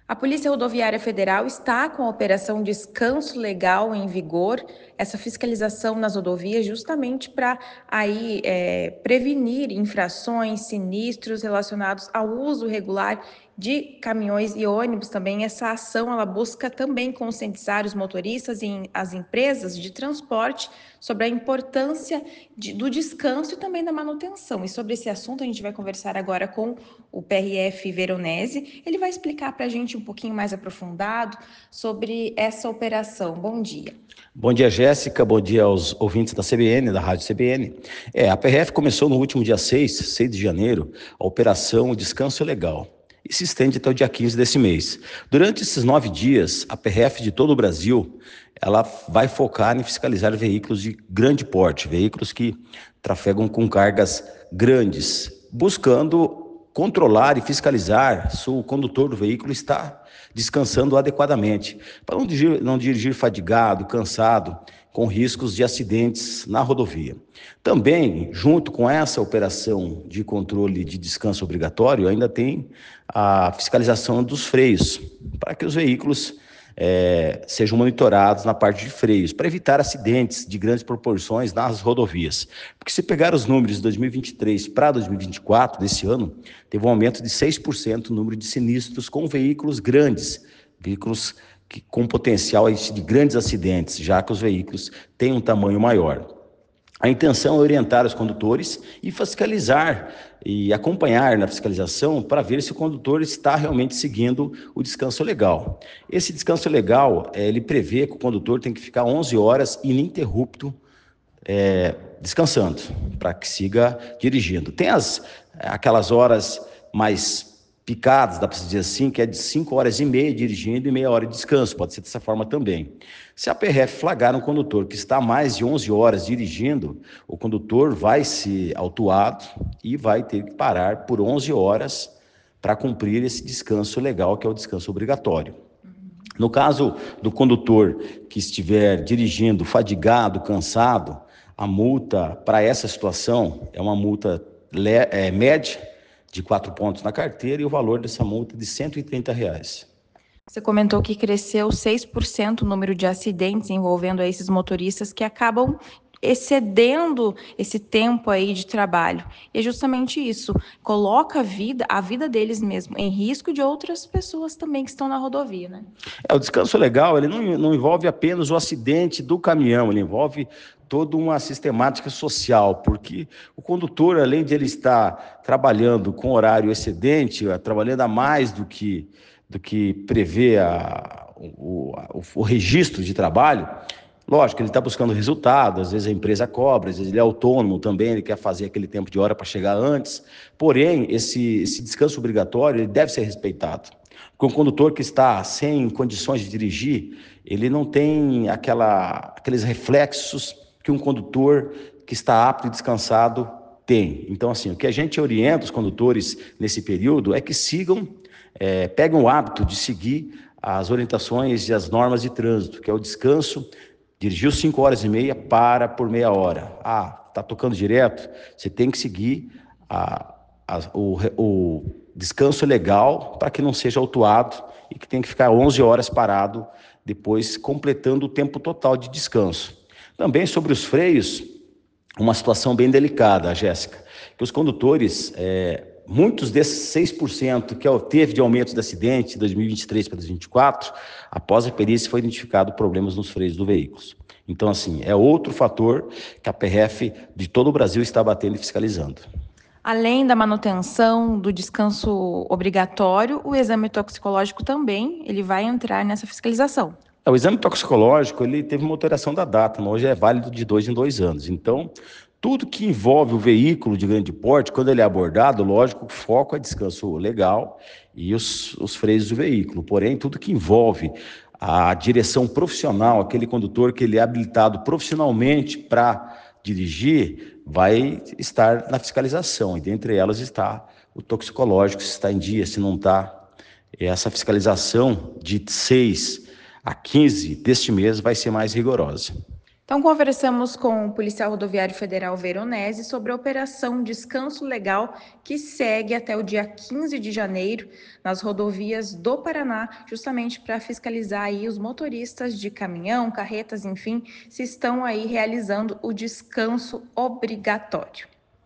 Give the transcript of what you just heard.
A Polícia Rodoviária Federal está com a Operação Descanso Legal em vigor, essa fiscalização nas rodovias justamente para prevenir infrações, sinistros relacionados ao uso regular de caminhões e ônibus também. Essa ação ela busca também conscientizar os motoristas e as empresas de transporte sobre a importância do descanso e também da manutenção. E sobre esse assunto a gente vai conversar agora com o PRF Veronese. Ele vai explicar para a gente um pouquinho mais aprofundado sobre essa operação. Bom dia. Bom dia, Jéssica. Bom dia aos ouvintes da CBN, da Rádio CBN. A PRF começou no último dia 6 de janeiro, a Operação Descanso Legal. E se estende até o dia 15 desse mês. Durante esses 9 dias, a PRF de todo o Brasil, ela vai focar em fiscalizar veículos de grande porte, veículos que trafegam com cargas grandes, buscando controlar e fiscalizar se o condutor do veículo está descansando adequadamente, para não dirigir fadigado, cansado, com riscos de acidentes na rodovia. Também, junto com essa operação de controle de descanso obrigatório, ainda tem a fiscalização dos freios, para que os veículos sejam monitorados na parte de freios, para evitar acidentes de grandes proporções nas rodovias. Porque se pegar os números de 2023 para 2024, desse ano, teve um aumento de 6% no número de sinistros com veículos grandes, veículos com potencial de grandes acidentes, já que os veículos têm um tamanho maior. A intenção é orientar os condutores e fiscalizar e acompanhar na fiscalização para ver se o condutor está realmente seguindo o descanso legal. Esse descanso legal, ele prevê que o condutor tem que ficar 11 horas ininterrupto descansando, para que siga dirigindo. Tem aquelas horas mais picadas, dá para se dizer assim, que é de 5 horas e meia dirigindo e meia hora de descanso, pode ser dessa forma também. Se a PRF flagrar um condutor que está mais de 11 horas dirigindo, o condutor vai ser autuado e vai ter que parar por 11 horas para cumprir esse descanso legal, que é o descanso obrigatório. No caso do condutor que estiver dirigindo fadigado, cansado, a multa para essa situação é uma multa média, de 4 pontos na carteira, e o valor dessa multa é de R$ 130. Você comentou que cresceu 6% o número de acidentes envolvendo esses motoristas que acabam excedendo esse tempo aí de trabalho. E é justamente isso, coloca a vida deles mesmo em risco de outras pessoas também que estão na rodovia, né? O descanso legal, ele não envolve apenas o acidente do caminhão, ele envolve toda uma sistemática social, porque o condutor, além de ele estar trabalhando com horário excedente, trabalhando a mais do que prevê o registro de trabalho, lógico, ele está buscando resultado, às vezes a empresa cobra, às vezes ele é autônomo também, ele quer fazer aquele tempo de hora para chegar antes, porém, esse descanso obrigatório ele deve ser respeitado. Porque o condutor que está sem condições de dirigir, ele não tem aqueles reflexos que um condutor que está apto e descansado tem. Então, assim, o que a gente orienta os condutores nesse período é que peguem o hábito de seguir as orientações e as normas de trânsito, que é o descanso. Dirigiu 5 horas e meia, para por meia hora. Está tocando direto? Você tem que seguir o descanso legal para que não seja autuado e que tem que ficar 11 horas parado, depois completando o tempo total de descanso. Também sobre os freios, uma situação bem delicada, Jéssica, que os condutores, muitos desses 6% que teve de aumento de acidente de 2023 para 2024, após a perícia foi identificado problemas nos freios do veículo. Então, assim, é outro fator que a PRF de todo o Brasil está batendo e fiscalizando. Além da manutenção do descanso obrigatório, o exame toxicológico também ele vai entrar nessa fiscalização. O exame toxicológico ele teve uma alteração da data, mas hoje é válido de 2 em 2 anos. Então, tudo que envolve o veículo de grande porte, quando ele é abordado, lógico, o foco é descanso legal e os freios do veículo. Porém, tudo que envolve a direção profissional, aquele condutor que ele é habilitado profissionalmente para dirigir, vai estar na fiscalização. E dentre elas está o toxicológico, se está em dia, se não está. Essa fiscalização de 6 a 15 deste mês vai ser mais rigorosa. Então, conversamos com o policial rodoviário federal Veronese sobre a operação Descanso Legal, que segue até o dia 15 de janeiro nas rodovias do Paraná, justamente para fiscalizar aí os motoristas de caminhão, carretas, enfim, se estão aí realizando o descanso obrigatório.